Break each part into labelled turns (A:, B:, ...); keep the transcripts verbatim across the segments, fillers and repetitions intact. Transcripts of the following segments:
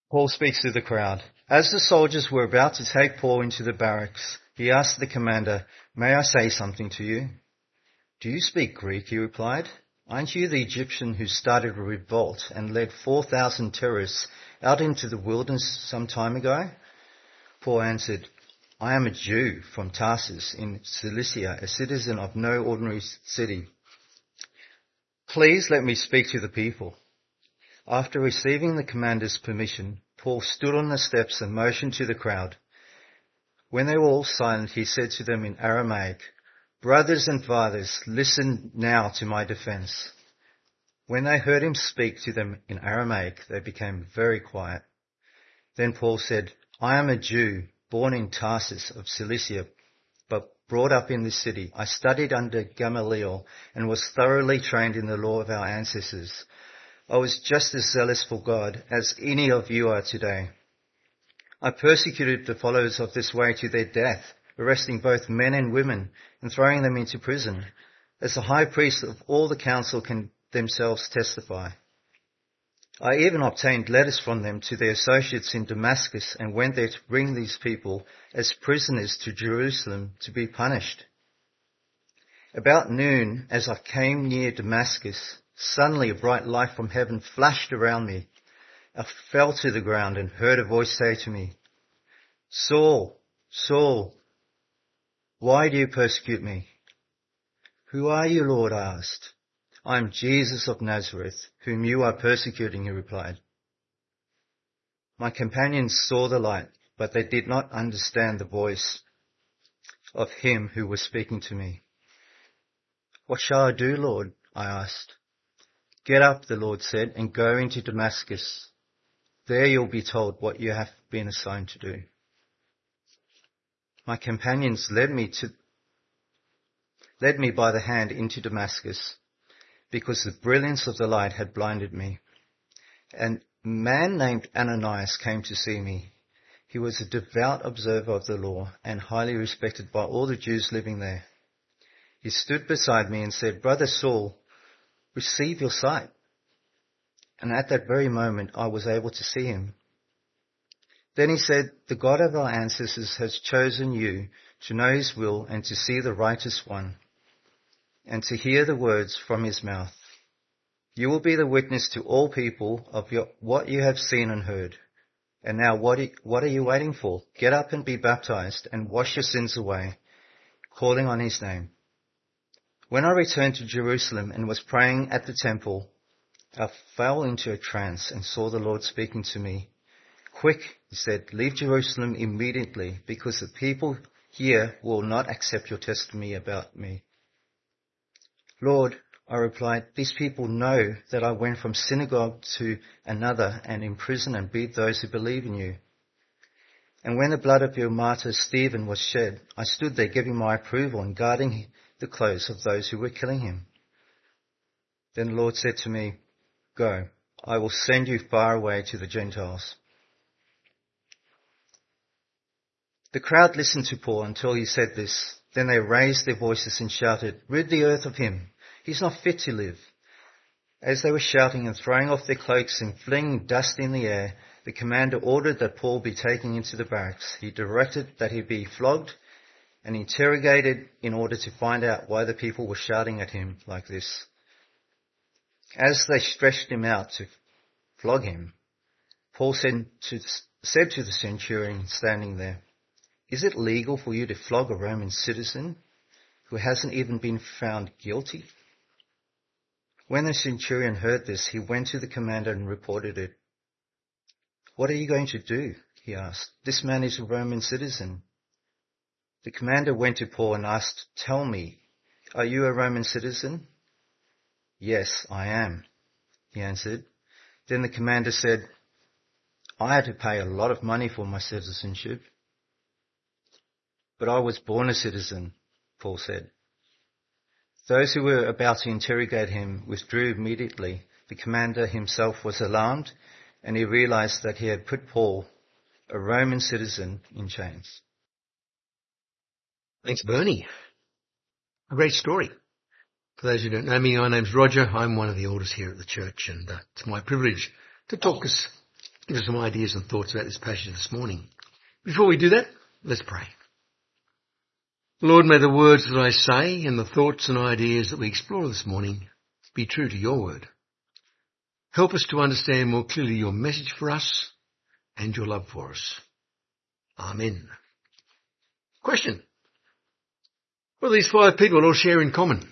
A: Paul speaks to the crowd. As the soldiers were about to take Paul into the barracks, he asked the commander, "May I say something to you?" "Do you speak Greek?" he replied. "Aren't you the Egyptian who started a revolt and led four thousand terrorists out into the wilderness some time ago?" Paul answered, "I am a Jew from Tarsus in Cilicia, a citizen of no ordinary city. Please let me speak to the people." After receiving the commander's permission, Paul stood on the steps and motioned to the crowd. When they were all silent, he said to them in Aramaic, "Brothers and fathers, listen now to my defense." When they heard him speak to them in Aramaic, they became very quiet. Then Paul said, "I am a Jew, born in Tarsus of Cilicia, but brought up in this city. I studied under Gamaliel and was thoroughly trained in the law of our ancestors. I was just as zealous for God as any of you are today. I persecuted the followers of this way to their death, arresting both men and women and throwing them into prison, as the high priests of all the council can themselves testify. I even obtained letters from them to their associates in Damascus and went there to bring these people as prisoners to Jerusalem to be punished. About noon, as I came near Damascus, suddenly a bright light from heaven flashed around me. I fell to the ground and heard a voice say to me, 'Saul, Saul, why do you persecute me?' 'Who are you, Lord?' I asked. 'I am Jesus of Nazareth, whom you are persecuting,' he replied. My companions saw the light, but they did not understand the voice of him who was speaking to me. 'What shall I do, Lord?' I asked. 'Get up,' the Lord said, 'and go into Damascus. There you'll be told what you have been assigned to do.' My companions led me to led me by the hand into Damascus, because the brilliance of the light had blinded me. And a man named Ananias came to see me. He was a devout observer of the law and highly respected by all the Jews living there. He stood beside me and said, 'Brother Saul, receive your sight.' And at that very moment I was able to see him. Then he said, 'The God of our ancestors has chosen you to know his will and to see the righteous one, and to hear the words from his mouth. You will be the witness to all people of your, what you have seen and heard. And now what, what are you waiting for? Get up and be baptized and wash your sins away, calling on his name.' When I returned to Jerusalem and was praying at the temple, I fell into a trance and saw the Lord speaking to me. 'Quick,' he said, 'leave Jerusalem immediately, because the people here will not accept your testimony about me.' 'Lord,' I replied, 'these people know that I went from synagogue to another and imprisoned and beat those who believe in you. And when the blood of your martyr Stephen was shed, I stood there giving my approval and guarding the clothes of those who were killing him.' Then the Lord said to me, 'Go, I will send you far away to the Gentiles.'" The crowd listened to Paul until he said this. Then they raised their voices and shouted, "Rid the earth of him. He's not fit to live." As they were shouting and throwing off their cloaks and flinging dust in the air, the commander ordered that Paul be taken into the barracks. He directed that he be flogged and interrogated in order to find out why the people were shouting at him like this. As they stretched him out to flog him, Paul said to, said to the centurion standing there, "Is it legal for you to flog a Roman citizen who hasn't even been found guilty?" When the centurion heard this, he went to the commander and reported it. "What are you going to do?" he asked. "This man is a Roman citizen." The commander went to Paul and asked, "Tell me, are you a Roman citizen?" "Yes, I am," he answered. Then the commander said, "I had to pay a lot of money for my citizenship." "But I was born a citizen," Paul said. Those who were about to interrogate him withdrew immediately. The commander himself was alarmed, and he realized that he had put Paul, a Roman citizen, in chains.
B: Thanks, Bernie. A great story. For those who don't know me, my name's Roger. I'm one of the elders here at the church, and uh, it's my privilege to talk us give us some ideas and thoughts about this passage this morning. Before we do that, let's pray. Lord, may the words that I say and the thoughts and ideas that we explore this morning be true to your word. Help us to understand more clearly your message for us and your love for us. Amen. Question. What do these five people all share in common?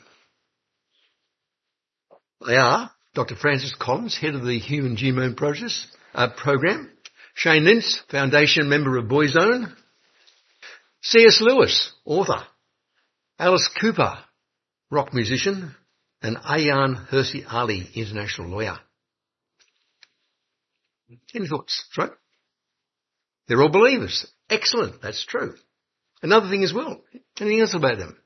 B: They are Doctor Francis Collins, head of the Human Genome Process, uh, Program, Shane Lentz, Foundation member of Boyzone, C S Lewis, author, Alice Cooper, rock musician, and Ayaan Hirsi Ali, international lawyer. Any thoughts? That's right. They're all believers. Excellent. That's true. Another thing as well. Anything else about them?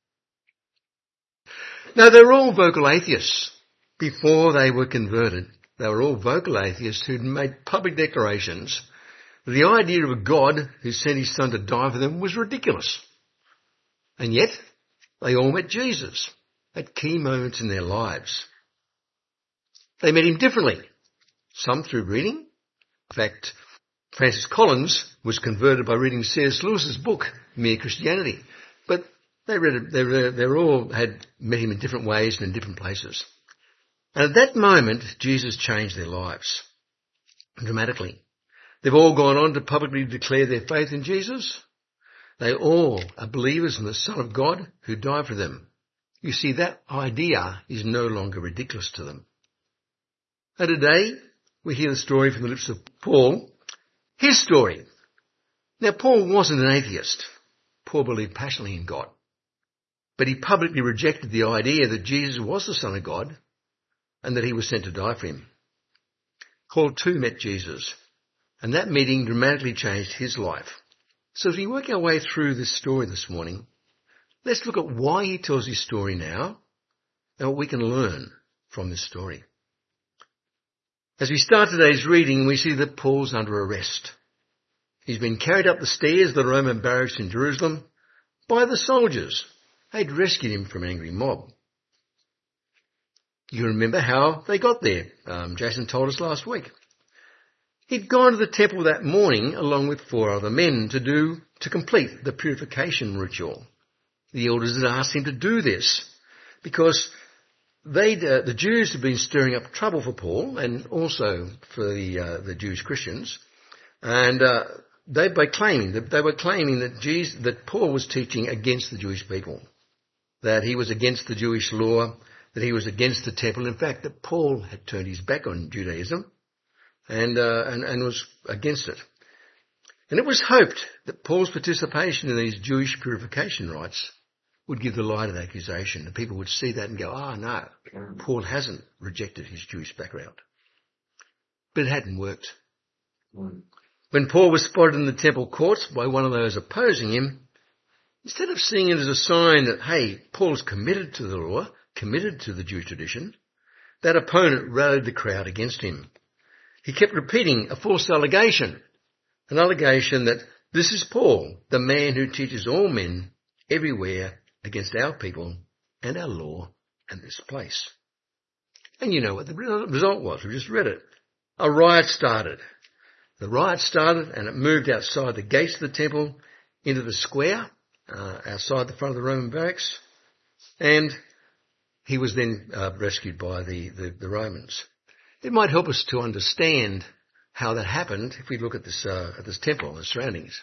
B: No, they're all vocal atheists. Before they were converted, they were all vocal atheists who'd made public declarations that the idea of a God who sent his son to die for them was ridiculous. And yet, they all met Jesus at key moments in their lives. They met him differently. Some through reading. In fact, Francis Collins was converted by reading C S Lewis's book, Mere Christianity. But they read it, they, read, they all had met him in different ways and in different places. And at that moment, Jesus changed their lives dramatically. They've all gone on to publicly declare their faith in Jesus. They all are believers in the Son of God who died for them. You see, that idea is no longer ridiculous to them. And today, we hear the story from the lips of Paul, his story. Now, Paul wasn't an atheist. Paul believed passionately in God. But he publicly rejected the idea that Jesus was the Son of God and that he was sent to die for him. Paul too met Jesus, and that meeting dramatically changed his life. So as we work our way through this story this morning, let's look at why he tells his story now and what we can learn from this story. As we start today's reading, we see that Paul's under arrest. He's been carried up the stairs of the Roman barracks in Jerusalem by the soldiers. They'd rescued him from an angry mob. You remember how they got there. Um, Jason told us last week. He'd gone to the temple that morning along with four other men to do, to complete the purification ritual. The elders had asked him to do this because they'd, uh, the Jews had been stirring up trouble for Paul and also for the, uh, the Jewish Christians. And, uh, they, by claiming that they were claiming that Jesus, that Paul was teaching against the Jewish people, that he was against the Jewish law, that he was against the temple. In fact, that Paul had turned his back on Judaism and, uh, and, and was against it. And it was hoped that Paul's participation in these Jewish purification rites would give the lie to the accusation. The people would see that and go, ah, oh, no, Paul hasn't rejected his Jewish background. But it hadn't worked. When Paul was spotted in the temple courts by one of those opposing him, instead of seeing it as a sign that, hey, Paul's committed to the law, committed to the Jewish tradition, that opponent rallied the crowd against him. He kept repeating a false allegation, an allegation that this is Paul, the man who teaches all men everywhere against our people and our law and this place. And you know what the result was. We just read it. A riot started. The riot started and it moved outside the gates of the temple into the square, uh, outside the front of the Roman barracks, and he was then uh, rescued by the, the, the Romans. It might help us to understand how that happened if we look at this, uh, at this temple and the surroundings.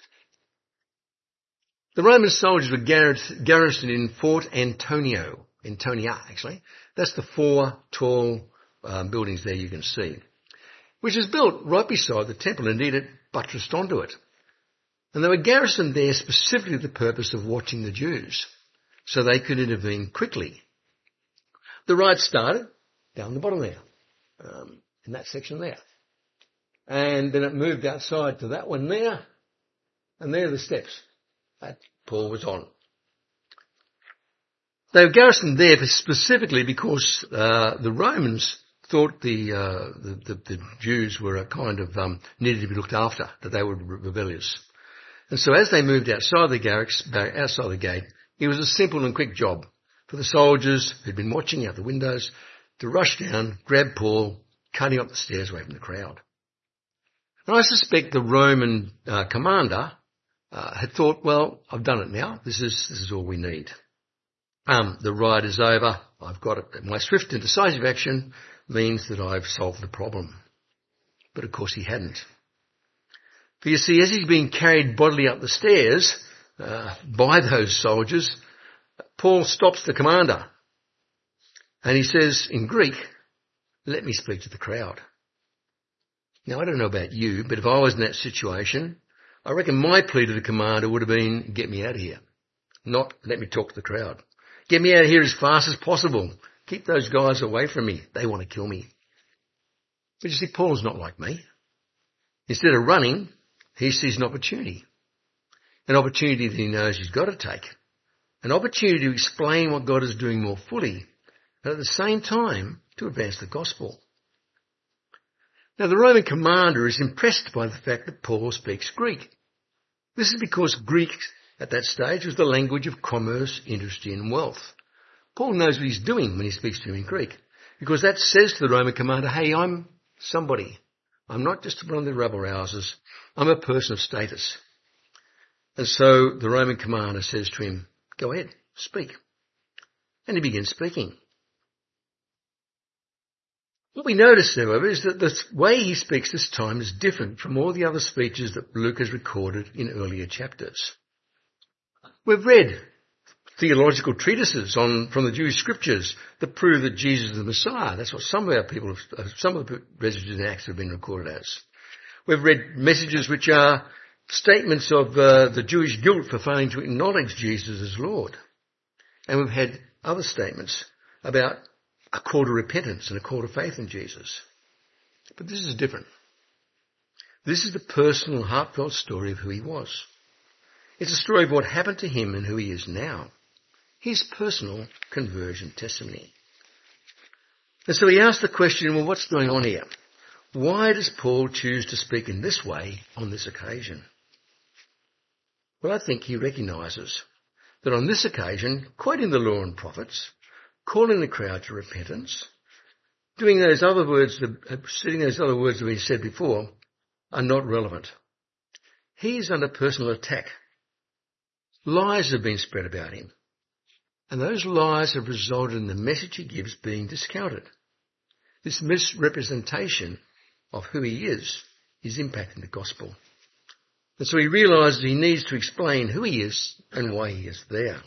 B: The Roman soldiers were garrisoned in Fort Antonio, Antonia actually. That's the four tall um, buildings there you can see, which is built right beside the temple. Indeed, it buttressed onto it. And they were garrisoned there specifically for the purpose of watching the Jews, so they could intervene quickly. The riot started down the bottom there, um, in that section there. And then it moved outside to that one there, and there are the steps that Paul was on. They were garrisoned there specifically because uh, the Romans thought the, uh, the, the the Jews were a kind of um, needed to be looked after, that they were rebellious. And so as they moved outside the barracks, outside the gate, it was a simple and quick job for the soldiers who'd been watching out the windows to rush down, grab Paul, cut him up the stairs away from the crowd. And I suspect the Roman uh, commander uh, had thought, well, I've done it now. This is this is all we need. Um, the ride is over. I've got it. My swift and decisive action means that I've solved the problem. But of course he hadn't. For you see, as he's being carried bodily up the stairs uh, by those soldiers, Paul stops the commander and he says in Greek, "Let me speak to the crowd." Now, I don't know about you, but if I was in that situation, I reckon my plea to the commander would have been, get me out of here. Not, let me talk to the crowd. Get me out of here as fast as possible. Keep those guys away from me. They want to kill me. But you see, Paul's not like me. Instead of running, he sees an opportunity. An opportunity that he knows he's got to take. An opportunity to explain what God is doing more fully, and at the same time to advance the gospel. Now, the Roman commander is impressed by the fact that Paul speaks Greek. This is because Greek at that stage was the language of commerce, industry and wealth. Paul knows what he's doing when he speaks to him in Greek, because that says to the Roman commander, hey, I'm somebody. I'm not just one of the rabble-rousers. I'm a person of status. And so the Roman commander says to him, go ahead, speak. And he begins speaking. What we notice, however, is that the way he speaks this time is different from all the other speeches that Luke has recorded in earlier chapters. We've read theological treatises on from the Jewish scriptures that prove that Jesus is the Messiah. That's what some of our people, have, some of the passages in Acts have been recorded as. We've read messages which are statements of uh, the Jewish guilt for failing to acknowledge Jesus as Lord. And we've had other statements about a call to repentance and a call to faith in Jesus. But this is different. This is the personal, heartfelt story of who he was. It's a story of what happened to him and who he is now. His personal conversion testimony. And so he asked the question, well, what's going on here? Why does Paul choose to speak in this way on this occasion? Well, I think he recognises that on this occasion, quoting the law and prophets, calling the crowd to repentance, doing those other words, saying those other words that we said before, are not relevant. He is under personal attack. Lies have been spread about him. And those lies have resulted in the message he gives being discounted. This misrepresentation of who he is is impacting the gospel. And so he realises he needs to explain who he is and why he is there.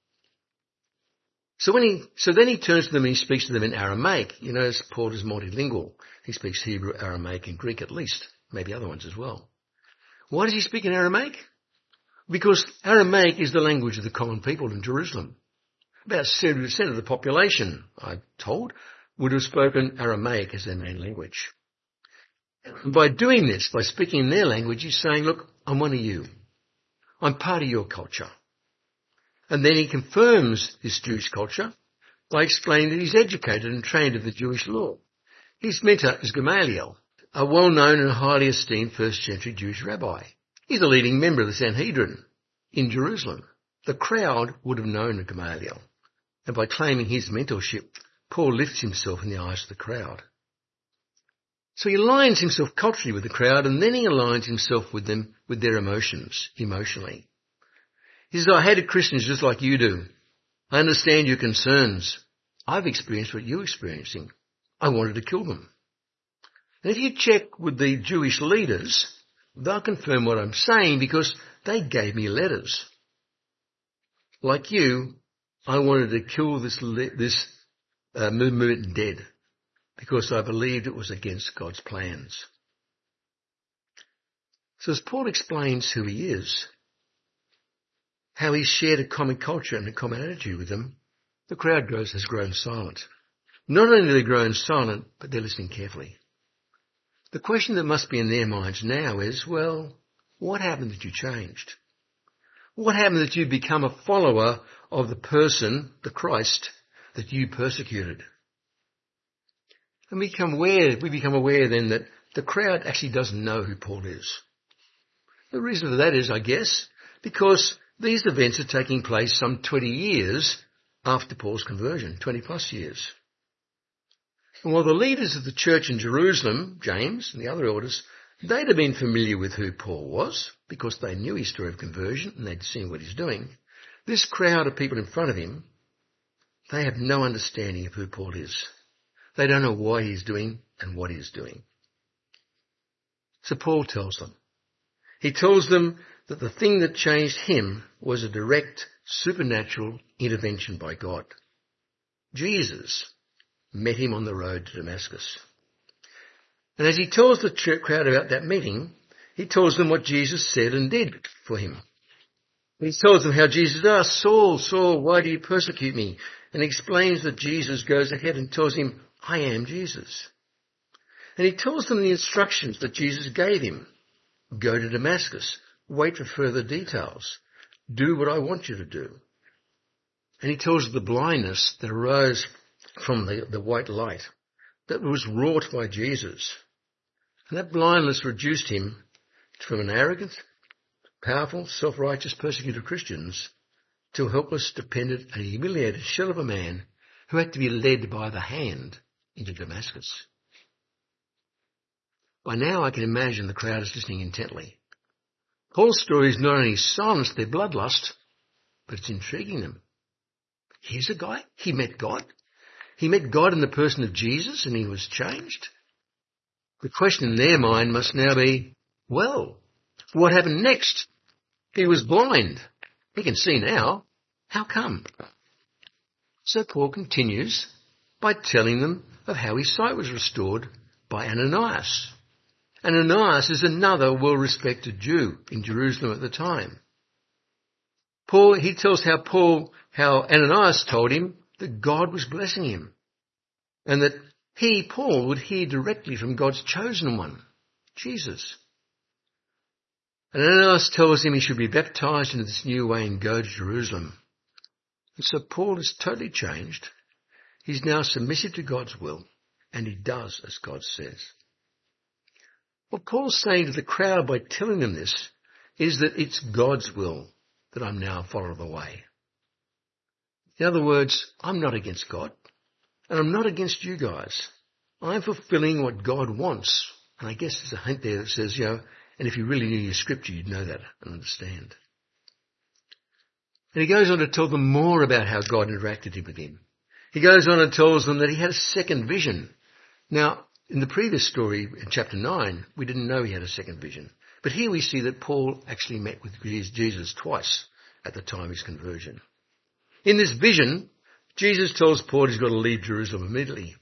B: So when he, so then he turns to them and he speaks to them in Aramaic. You know, Paul is multilingual. He speaks Hebrew, Aramaic and Greek at least, maybe other ones as well. Why does he speak in Aramaic? Because Aramaic is the language of the common people in Jerusalem. About seventy percent of the population, I'm told, would have spoken Aramaic as their main language. And by doing this, by speaking in their language, he's saying, look, I'm one of you. I'm part of your culture. And then he confirms this Jewish culture by explaining that he's educated and trained in the Jewish law. His mentor is Gamaliel, a well-known and highly esteemed first century Jewish rabbi. He's a leading member of the Sanhedrin in Jerusalem. The crowd would have known Gamaliel. And by claiming his mentorship, Paul lifts himself in the eyes of the crowd. So he aligns himself culturally with the crowd, and then he aligns himself with them, with their emotions, emotionally. He says, I hated Christians just like you do. I understand your concerns. I've experienced what you're experiencing. I wanted to kill them. And if you check with the Jewish leaders, they'll confirm what I'm saying because they gave me letters. Like you, I wanted to kill this, this uh, movement dead because I believed it was against God's plans. So as Paul explains who he is, how he shared a common culture and a common attitude with them, the crowd grows, has grown silent. Not only have they grown silent, but they're listening carefully. The question that must be in their minds now is, well, what happened that you changed? What happened that you become a follower of the person, the Christ, that you persecuted? And we become aware, we become aware then that the crowd actually doesn't know who Paul is. The reason for that is, I guess, because these events are taking place some twenty years after Paul's conversion, twenty plus years. And while the leaders of the church in Jerusalem, James and the other elders, They'd have been familiar with who Paul was because they knew his story of conversion and they'd seen what he's doing. This crowd of people in front of him, they have no understanding of who Paul is. They don't know why he's doing and what he's doing. So Paul tells them. He tells them that the thing that changed him was a direct supernatural intervention by God. Jesus met him on the road to Damascus. And as he tells the crowd about that meeting, he tells them what Jesus said and did for him. He tells them how Jesus asked, Saul, Saul, why do you persecute me? And he explains that Jesus goes ahead and tells him, I am Jesus. And he tells them the instructions that Jesus gave him. Go to Damascus. Wait for further details. Do what I want you to do. And he tells the blindness that arose from the, the white light that was wrought by Jesus. And that blindness reduced him from an arrogant, powerful, self-righteous persecutor of Christians to a helpless, dependent and humiliated shell of a man who had to be led by the hand into Damascus. By now I can imagine the crowd is listening intently. Paul's story is not only silenced their bloodlust, but it's intriguing them. Here's a guy, he met God. He met God in the person of Jesus and he was changed. The question in their mind must now be, well, what happened next? He was blind. He can see now. How come? So Paul continues by telling them of how his sight was restored by Ananias. Ananias is another well-respected Jew in Jerusalem at the time. Paul, he tells how Paul, how Ananias told him that God was blessing him and that he, Paul, would hear directly from God's chosen one, Jesus. And Ananias tells him he should be baptized into this new way and go to Jerusalem. And so Paul is totally changed. He's now submissive to God's will, and he does as God says. What Paul's saying to the crowd by telling them this is that it's God's will that I'm now a follower of the way. In other words, I'm not against God, and I'm not against you guys. I'm fulfilling what God wants. And I guess there's a hint there that says, you know, and if you really knew your scripture, you'd know that and understand. And he goes on to tell them more about how God interacted with him. He goes on and tells them that he had a second vision. Now, in the previous story, in chapter nine, we didn't know he had a second vision. But here we see that Paul actually met with Jesus twice at the time of his conversion. In this vision, Jesus tells Paul he's got to leave Jerusalem immediately.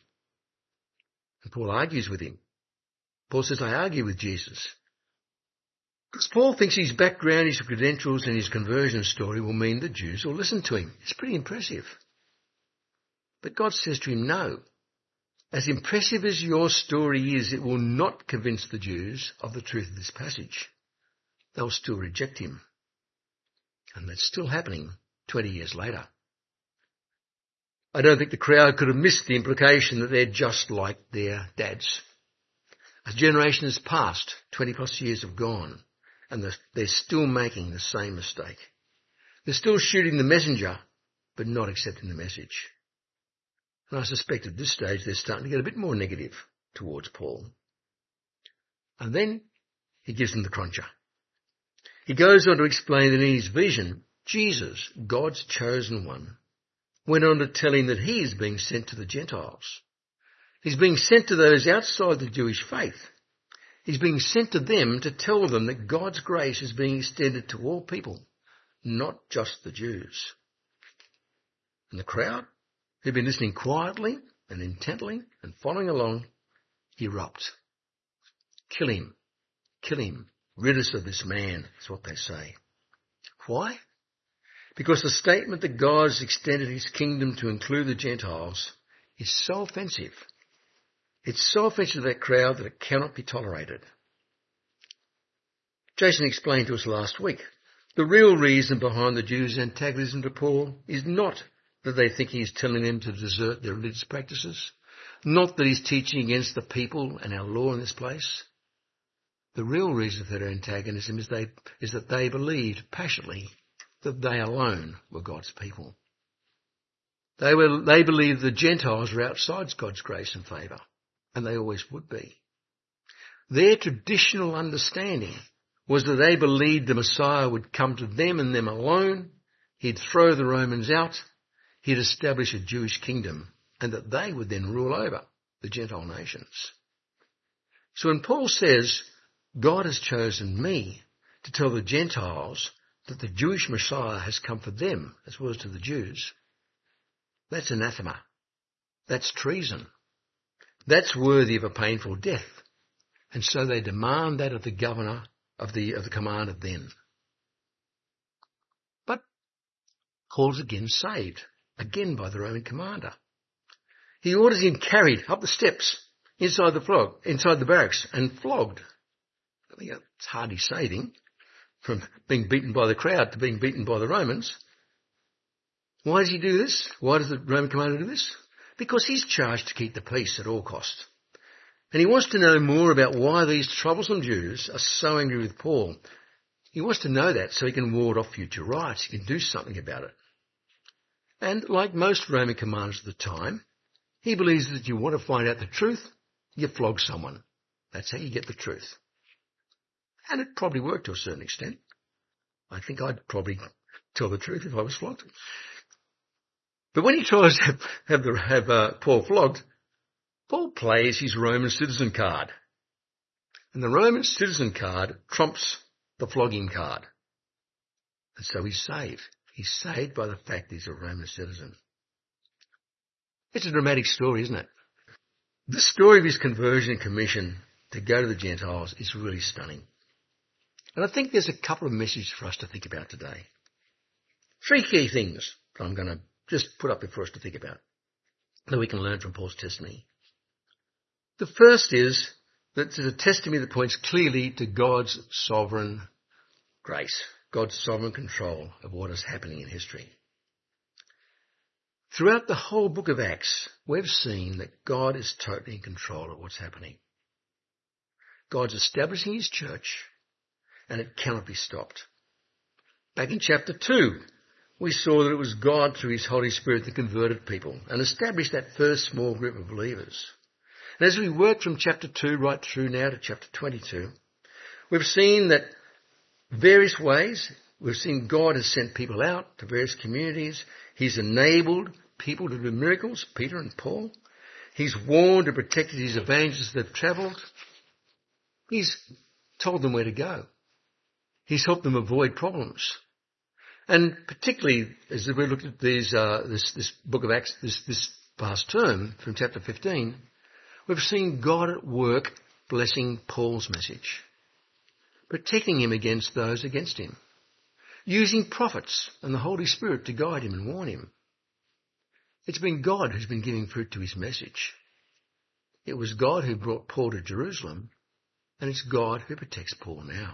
B: And Paul argues with him. Paul says, I argue with Jesus. Because Paul thinks his background, his credentials and his conversion story will mean the Jews will listen to him. It's pretty impressive. But God says to him, no. As impressive as your story is, it will not convince the Jews of the truth of this passage. They'll still reject him. And that's still happening twenty years later. I don't think the crowd could have missed the implication that they're just like their dads. A generation has passed, twenty plus years have gone, and they're still making the same mistake. They're still shooting the messenger, but not accepting the message. And I suspect at this stage they're starting to get a bit more negative towards Paul. And then he gives them the cruncher. He goes on to explain that in his vision, Jesus, God's chosen one, went on to tell him that he is being sent to the Gentiles. He's being sent to those outside the Jewish faith. He's being sent to them to tell them that God's grace is being extended to all people, not just the Jews. And the crowd, who've been listening quietly and intently and following along, erupt. Kill him. Kill him. Rid us of this man, is what they say. Why? Because the statement that God has extended his kingdom to include the Gentiles is so offensive. It's so offensive to that crowd that it cannot be tolerated. Jason explained to us last week, the real reason behind the Jews' antagonism to Paul is not that they think he's telling them to desert their religious practices, not that he's teaching against the people and our law in this place. The real reason for their antagonism is, they, is that they believed passionately that they alone were God's people. They were, they believed the Gentiles were outside God's grace and favour, and they always would be. Their traditional understanding was that they believed the Messiah would come to them and them alone, he'd throw the Romans out, he'd establish a Jewish kingdom, and that they would then rule over the Gentile nations. So when Paul says, God has chosen me to tell the Gentiles that the Jewish Messiah has come for them as well as to the Jews, that's anathema. That's treason. That's worthy of a painful death. And so they demand that of the governor, of the, of the commander then. But Paul's again saved, again by the Roman commander. He orders him carried up the steps inside the flog, inside the barracks and flogged. I think it's hardly saving from being beaten by the crowd to being beaten by the Romans. Why does he do this? Why does the Roman commander do this? Because he's charged to keep the peace at all costs. And he wants to know more about why these troublesome Jews are so angry with Paul. He wants to know that so he can ward off future riots. He can do something about it. And like most Roman commanders of the time, he believes that if you want to find out the truth, you flog someone. That's how you get the truth. And it probably worked to a certain extent. I think I'd probably tell the truth if I was flogged. But when he tries to have, have, the, have uh, Paul flogged, Paul plays his Roman citizen card. And the Roman citizen card trumps the flogging card. And so he's saved. He's saved by the fact he's a Roman citizen. It's a dramatic story, isn't it? The story of his conversion and commission to go to the Gentiles is really stunning. And I think there's a couple of messages for us to think about today. Three key things that I'm going to just put up there for us to think about that we can learn from Paul's testimony. The first is that it's a testimony that points clearly to God's sovereign grace, God's sovereign control of what is happening in history. Throughout the whole book of Acts, we've seen that God is totally in control of what's happening. God's establishing his church, and it cannot be stopped. Back in chapter two, we saw that it was God through his Holy Spirit that converted people and established that first small group of believers. And as we work from chapter two right through now to chapter twenty-two, we've seen that various ways, we've seen God has sent people out to various communities. He's enabled people to do miracles, Peter and Paul. He's warned and protected his evangelists that have travelled. He's told them where to go. He's helped them avoid problems. And particularly as we looked at these, uh, this, this book of Acts this, this past term from chapter fifteen, we've seen God at work blessing Paul's message, protecting him against those against him, using prophets and the Holy Spirit to guide him and warn him. It's been God who's been giving fruit to his message. It was God who brought Paul to Jerusalem, and it's God who protects Paul now.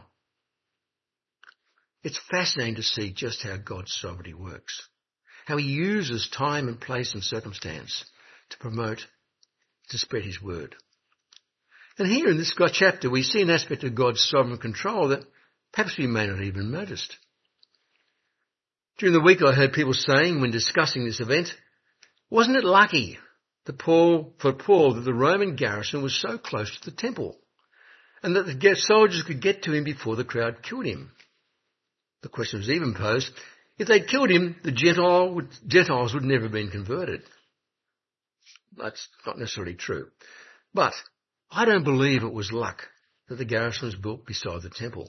B: It's fascinating to see just how God's sovereignty works, how he uses time and place and circumstance to promote, to spread his word. And here in this chapter, we see an aspect of God's sovereign control that perhaps we may not even have noticed. During the week, I heard people saying when discussing this event, wasn't it lucky that Paul, for Paul that the Roman garrison was so close to the temple and that the soldiers could get to him before the crowd killed him? The question was even posed, if they'd killed him, the Gentile would, Gentiles would never have been converted. That's not necessarily true. But I don't believe it was luck that the garrison was built beside the temple.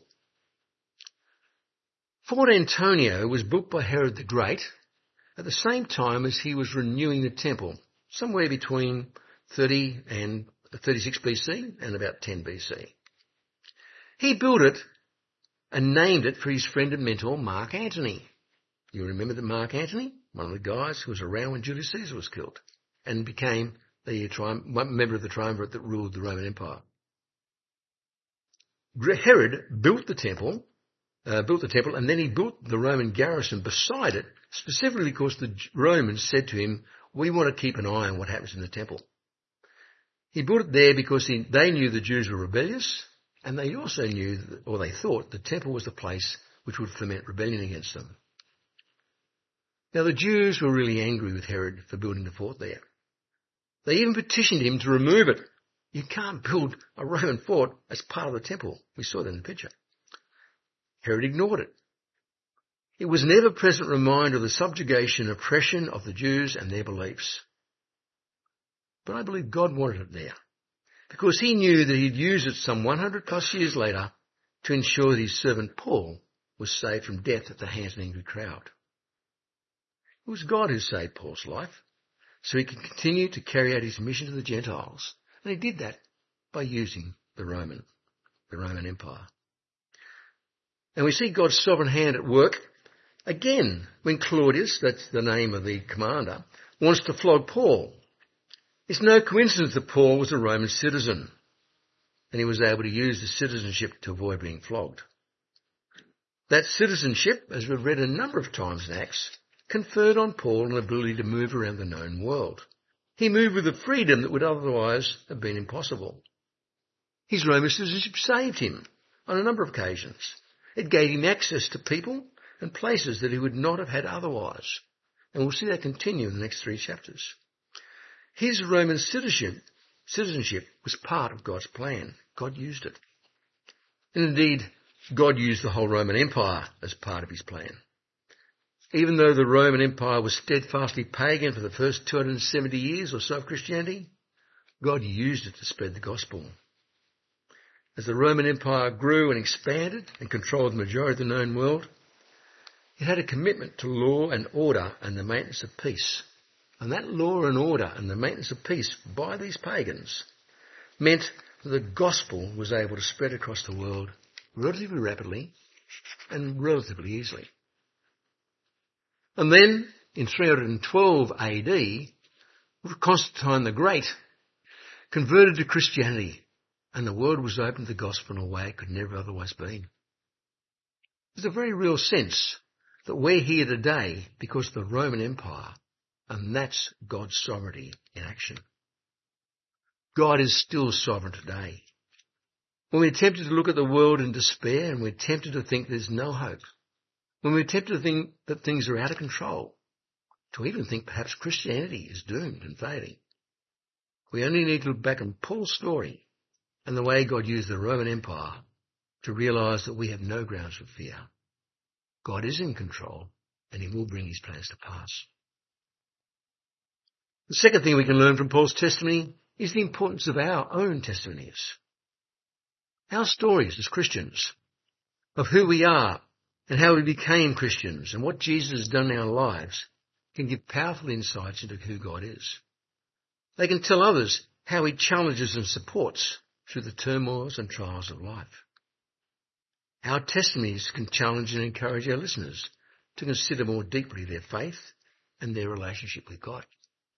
B: Fort Antonia was built by Herod the Great at the same time as he was renewing the temple, somewhere between thirty and thirty-six B C and about ten B C. He built it and named it for his friend and mentor, Mark Antony. You remember that Mark Antony, one of the guys who was around when Julius Caesar was killed and became the tri- member of the triumvirate that ruled the Roman Empire. Herod built the temple, uh, built the temple, and then he built the Roman garrison beside it, specifically because the Romans said to him, we want to keep an eye on what happens in the temple. He built it there because he, they knew the Jews were rebellious, and they also knew, or they thought, the temple was the place which would foment rebellion against them. Now the Jews were really angry with Herod for building the fort there. They even petitioned him to remove it You can't build a Roman fort as part of the temple. We saw that in the picture. Herod ignored it. It was an ever-present reminder of the subjugation and oppression of the Jews and their beliefs. But I believe God wanted it there, because he knew that he'd use it some one hundred plus years later to ensure that his servant Paul was saved from death at the hands of an angry crowd. It was God who saved Paul's life, so he could continue to carry out his mission to the Gentiles. And he did that by using the Roman, the Roman Empire. And we see God's sovereign hand at work again when Claudius, that's the name of the commander, wants to flog Paul. It's no coincidence that Paul was a Roman citizen, and he was able to use the citizenship to avoid being flogged. That citizenship, as we've read a number of times in Acts, conferred on Paul an ability to move around the known world. He moved with a freedom that would otherwise have been impossible. His Roman citizenship saved him on a number of occasions. It gave him access to people and places that he would not have had otherwise. And we'll see that continue in the next three chapters. His Roman citizenship, citizenship was part of God's plan. God used it. And indeed, God used the whole Roman Empire as part of his plan. Even though the Roman Empire was steadfastly pagan for the first two hundred seventy years or so of Christianity, God used it to spread the gospel. As the Roman Empire grew and expanded and controlled the majority of the known world, it had a commitment to law and order and the maintenance of peace. And that law and order and the maintenance of peace by these pagans meant that the gospel was able to spread across the world relatively rapidly and relatively easily. And then, in three hundred twelve A D, Constantine the Great converted to Christianity, and the world was open to the gospel in a way it could never otherwise been. There's a very real sense that we're here today because of the Roman Empire, and that's God's sovereignty in action. God is still sovereign today. When we're tempted to look at the world in despair and we're tempted to think there's no hope, when we're tempted to think that things are out of control, to even think perhaps Christianity is doomed and failing, we only need to look back on Paul's story and the way God used the Roman Empire to realise that we have no grounds for fear. God is in control and he will bring his plans to pass. The second thing we can learn from Paul's testimony is the importance of our own testimonies. Our stories as Christians, of who we are and how we became Christians and what Jesus has done in our lives, can give powerful insights into who God is. They can tell others how he challenges and supports through the turmoils and trials of life. Our testimonies can challenge and encourage our listeners to consider more deeply their faith and their relationship with God.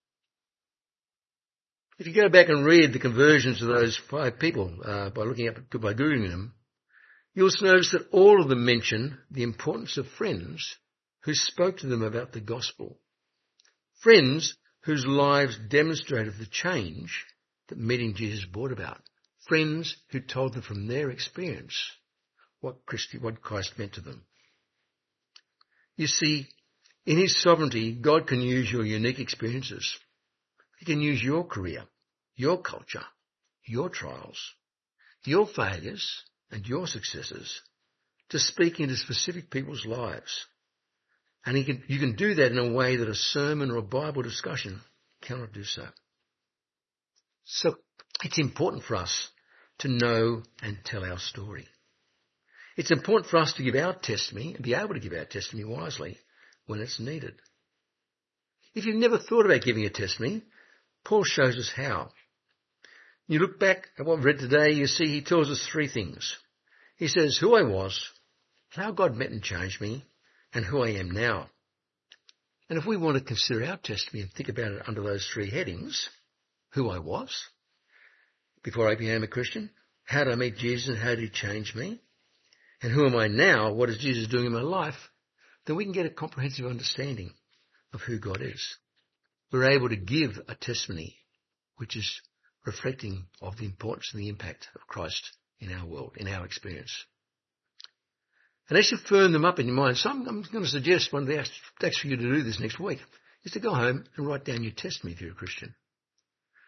B: If you go back and read the conversions of those five people uh, by looking up, by Googling them, you'll notice that all of them mention the importance of friends who spoke to them about the gospel. Friends whose lives demonstrated the change that meeting Jesus brought about. Friends who told them from their experience what Christ, what Christ meant to them. You see, in his sovereignty, God can use your unique experiences. He can use your career, your culture, your trials, your failures and your successes to speak into specific people's lives. And he can, you can do that in a way that a sermon or a Bible discussion cannot do so. So it's important for us to know and tell our story. It's important for us to give our testimony and be able to give our testimony wisely when it's needed. If you've never thought about giving a testimony, Paul shows us how. You look back at what we've read today, you see he tells us three things. He says who I was, how God met and changed me, and who I am now. And if we want to consider our testimony and think about it under those three headings, who I was before I became a Christian, how did I meet Jesus and how did he change me, and who am I now, what is Jesus doing in my life, then we can get a comprehensive understanding of who God is. We're able to give a testimony which is reflecting of the importance and the impact of Christ in our world, in our experience. And as you firm them up in your mind, so I'm, I'm going to suggest one of the acts for you to do this next week is to go home and write down your testimony if you're a Christian.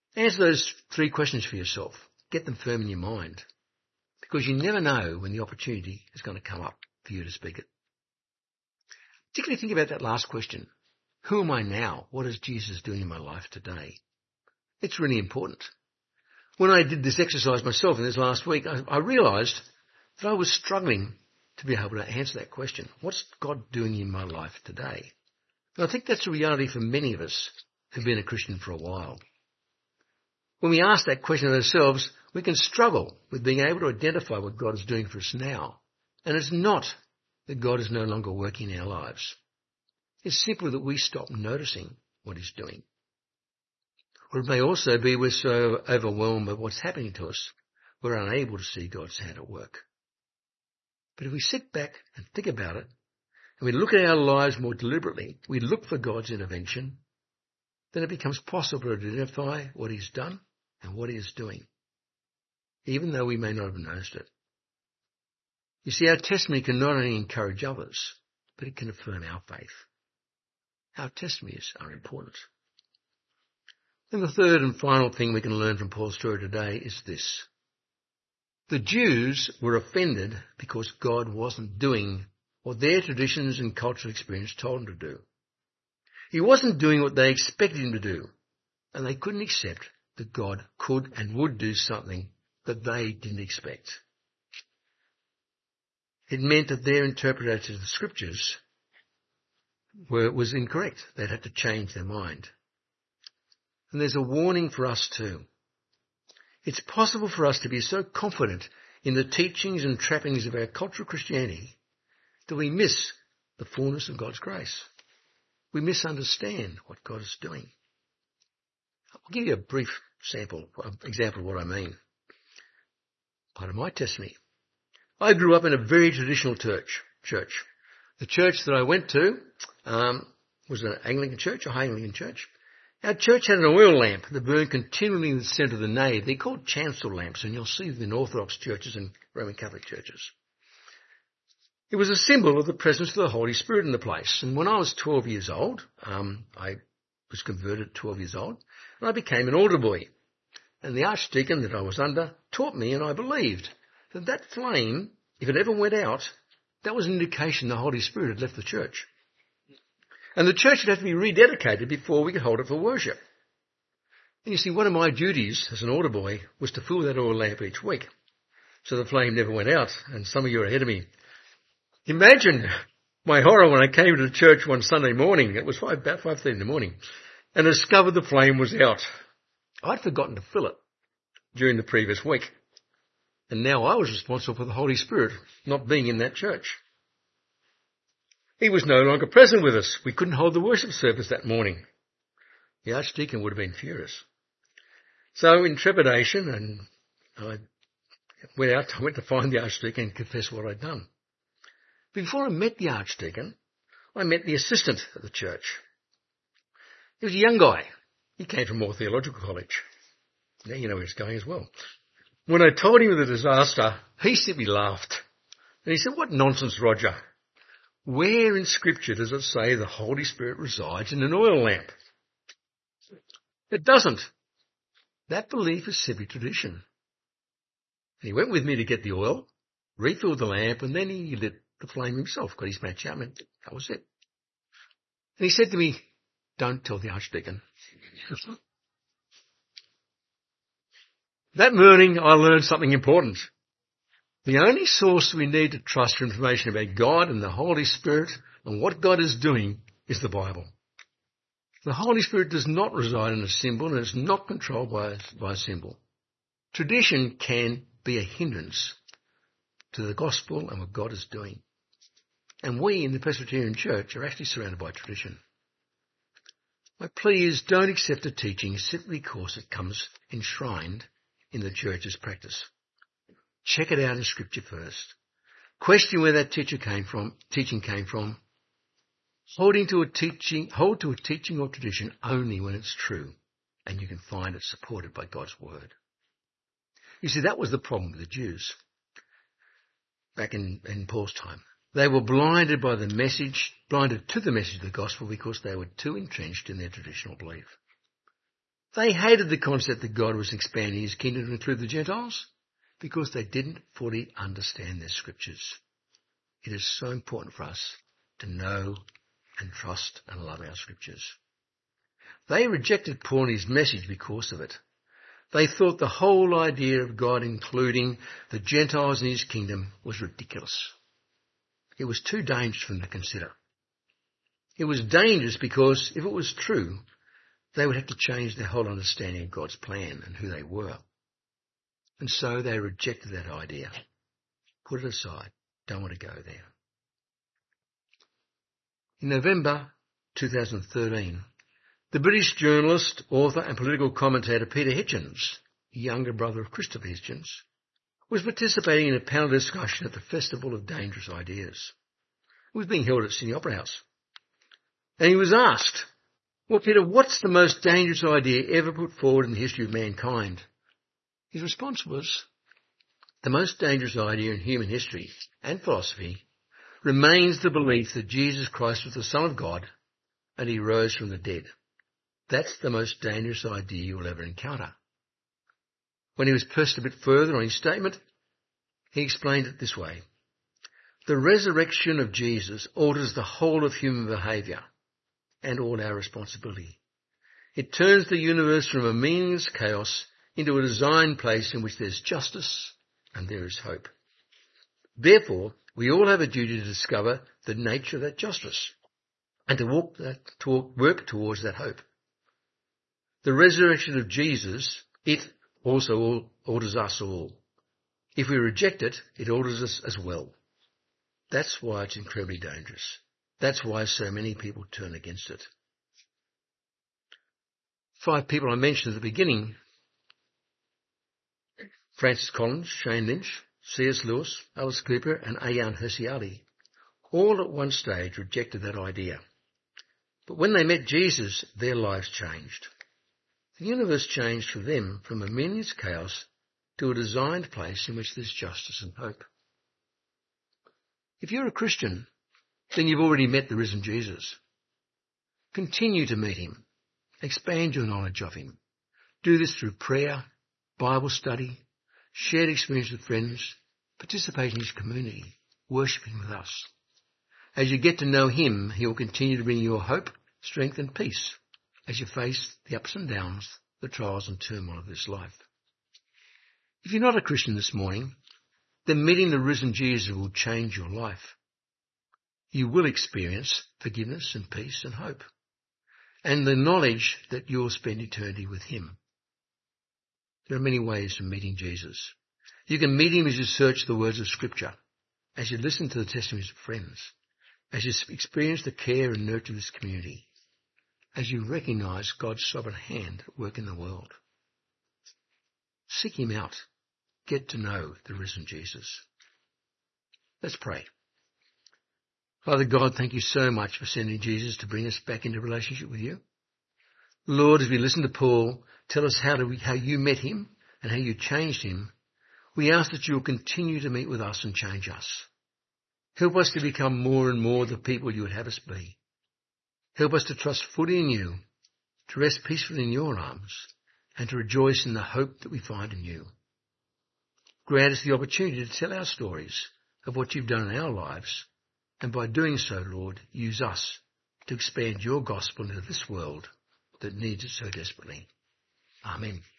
B: Answer those three questions for yourself. Get them firm in your mind, because you never know when the opportunity is going to come up for you to speak it. Particularly think about that last question. Who am I now? What is Jesus doing in my life today? It's really important. When I did this exercise myself in this last week, I, I realised that I was struggling to be able to answer that question. What's God doing in my life today? And I think that's a reality for many of us who've been a Christian for a while. When we ask that question of ourselves, we can struggle with being able to identify what God is doing for us now. And it's not that God is no longer working in our lives. It's simply that we stop noticing what he's doing. Or it may also be we're so overwhelmed by what's happening to us, we're unable to see God's hand at work. But if we sit back and think about it, and we look at our lives more deliberately, we look for God's intervention, then it becomes possible to identify what he's done and what he is doing, even though we may not have noticed it. You see, our testimony can not only encourage others, but it can affirm our faith. Our testimonies are important. And the third and final thing we can learn from Paul's story today is this. The Jews were offended because God wasn't doing what their traditions and cultural experience told him to do. He wasn't doing what they expected him to do, and they couldn't accept that God could and would do something that they didn't expect. It meant that their interpretation of the scriptures were, was incorrect. They'd had to change their mind. And there's a warning for us too. It's possible for us to be so confident in the teachings and trappings of our cultural Christianity that we miss the fullness of God's grace. We misunderstand what God is doing. I'll give you a brief sample, example of what I mean. Part of my testimony. I grew up in a very traditional church. church. The church that I went to um, was an Anglican church, a high Anglican church. Our church had an oil lamp that burned continually in the centre of the nave. They're called chancel lamps, and you'll see them in Orthodox churches and Roman Catholic churches. It was a symbol of the presence of the Holy Spirit in the place. And when I was twelve years old, um, I was converted at twelve years old, and I became an altar boy. And the archdeacon that I was under taught me, and I believed, that that flame, if it ever went out, that was an indication the Holy Spirit had left the church. And the church would have to be rededicated before we could hold it for worship. And you see, one of my duties as an altar boy was to fill that oil lamp each week, so the flame never went out. And some of you are ahead of me. Imagine my horror when I came to the church one Sunday morning. It was five, about five thirty in the morning, and discovered the flame was out. I'd forgotten to fill it during the previous week. And now I was responsible for the Holy Spirit not being in that church. He was no longer present with us. We couldn't hold the worship service that morning. The archdeacon would have been furious. So in trepidation, and I went out, I went to find the archdeacon and confess what I'd done. Before I met the archdeacon, I met the assistant at the church. He was a young guy. He came from Moore Theological College. Now you know where he's going as well. When I told him of the disaster, he simply laughed. And he said, "What nonsense, Roger. Where in Scripture does it say the Holy Spirit resides in an oil lamp?" It doesn't. That belief is simply tradition. And he went with me to get the oil, refilled the lamp, and then he lit the flame himself, got his match out, and that was it. And he said to me, "Don't tell the archdeacon." That morning I learned something important. The only source we need to trust for information about God and the Holy Spirit and what God is doing is the Bible. The Holy Spirit does not reside in a symbol and is not controlled by a, by a symbol. Tradition can be a hindrance to the gospel and what God is doing. And we in the Presbyterian Church are actually surrounded by tradition. My plea is, don't accept a teaching simply because it comes enshrined in the church's practice. Check it out in Scripture first. Question where that teacher came from, teaching came from. Holding to a teaching, hold to a teaching or tradition only when it's true, and you can find it supported by God's word. You see, that was the problem with the Jews back in, in Paul's time. They were blinded by the message, blinded to the message of the gospel because they were too entrenched in their traditional belief. They hated the concept that God was expanding his kingdom to include the Gentiles because they didn't fully understand their scriptures. It is so important for us to know and trust and love our scriptures. They rejected Paul and his message because of it. They thought the whole idea of God including the Gentiles in his kingdom was ridiculous. It was too dangerous for them to consider. It was dangerous because if it was true, they would have to change their whole understanding of God's plan and who they were. And so they rejected that idea. Put it aside. Don't want to go there. In November two thousand thirteen, the British journalist, author and political commentator Peter Hitchens, younger brother of Christopher Hitchens, was participating in a panel discussion at the Festival of Dangerous Ideas. It was being held at Sydney Opera House. And he was asked, well, Peter, what's the most dangerous idea ever put forward in the history of mankind? His response was, the most dangerous idea in human history and philosophy remains the belief that Jesus Christ was the Son of God and he rose from the dead. That's the most dangerous idea you'll ever encounter. When he was pressed a bit further on his statement, he explained it this way. The resurrection of Jesus alters the whole of human behaviour and all our responsibility. It turns the universe from a meaningless chaos into a designed place in which there's justice and there is hope. Therefore, we all have a duty to discover the nature of that justice and to, walk that, to work towards that hope. The resurrection of Jesus, it also orders us all. If we reject it, it orders us as well. That's why it's incredibly dangerous. That's why so many people turn against it. Five people I mentioned at the beginning, Francis Collins, Shane Lynch, C S Lewis, Alice Cooper and Ayaan Hirsi Ali, all at one stage rejected that idea. But when they met Jesus, their lives changed. The universe changed for them from a meaningless chaos to a designed place in which there's justice and hope. If you're a Christian, then you've already met the risen Jesus. Continue to meet him. Expand your knowledge of him. Do this through prayer, Bible study, shared experience with friends, participate in his community, worshipping with us. As you get to know him, he will continue to bring you hope, strength and peace as you face the ups and downs, the trials and turmoil of this life. If you're not a Christian this morning, then meeting the risen Jesus will change your life. You will experience forgiveness and peace and hope, and the knowledge that you'll spend eternity with him. There are many ways of meeting Jesus. You can meet him as you search the words of Scripture, as you listen to the testimonies of friends, as you experience the care and nurture of this community, as you recognise God's sovereign hand at work in the world. Seek him out. Get to know the risen Jesus. Let's pray. Father God, thank you so much for sending Jesus to bring us back into relationship with you. Lord, as we listen to Paul tell us how, to, how you met him and how you changed him, we ask that you will continue to meet with us and change us. Help us to become more and more the people you would have us be. Help us to trust fully in you, to rest peacefully in your arms, and to rejoice in the hope that we find in you. Grant us the opportunity to tell our stories of what you've done in our lives, and by doing so, Lord, use us to expand your gospel into this world that needs it so desperately. Amen.